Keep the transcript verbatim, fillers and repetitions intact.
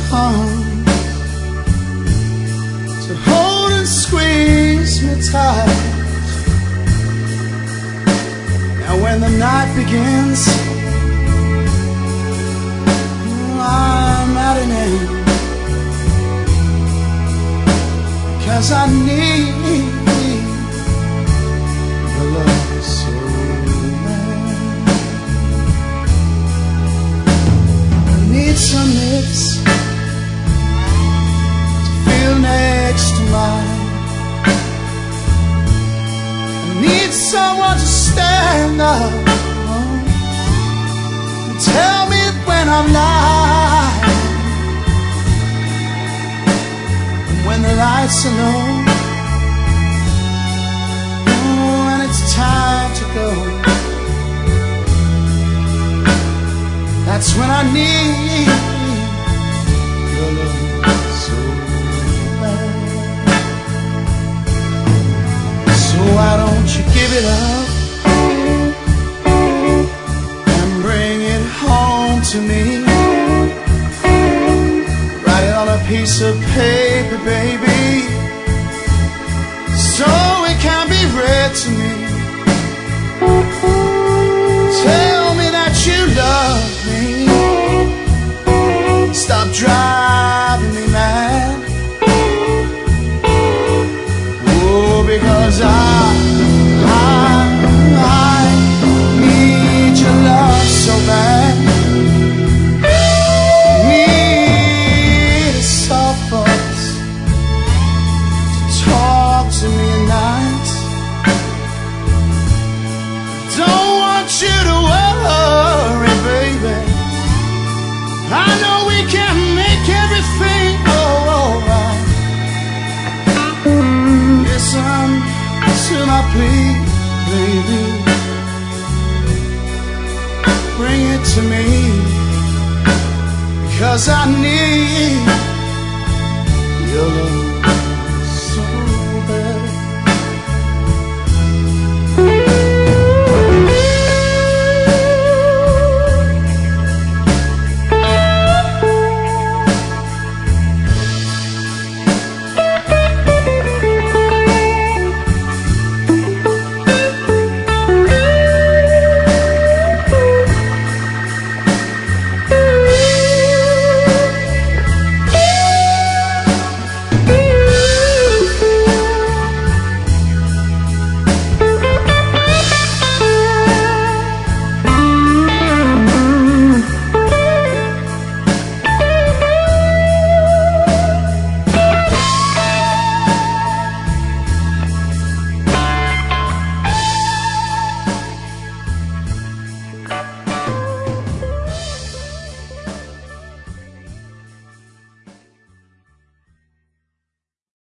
arms to hold and squeeze me tight. Now when the night begins, I'm at an end, 'cause I need your love so bad. I need some lips to feel next to mine. I need someone to stand up and tell me when I'm lying. And when the lights are low, oh, and it's time to go, that's when I need your love so bad. So why don't you give it up and bring it home to me? Write it on a piece of paper, baby, so it can be read to me. Tell me that you love me. Stop driving me mad. Oh, because I, I, I need your love so bad. Need a soft voice to talk to me at night. Don't want you to worry, baby. I know we can make everything go alright. Listen to my plea, baby. Bring it to me, 'cause I need your love.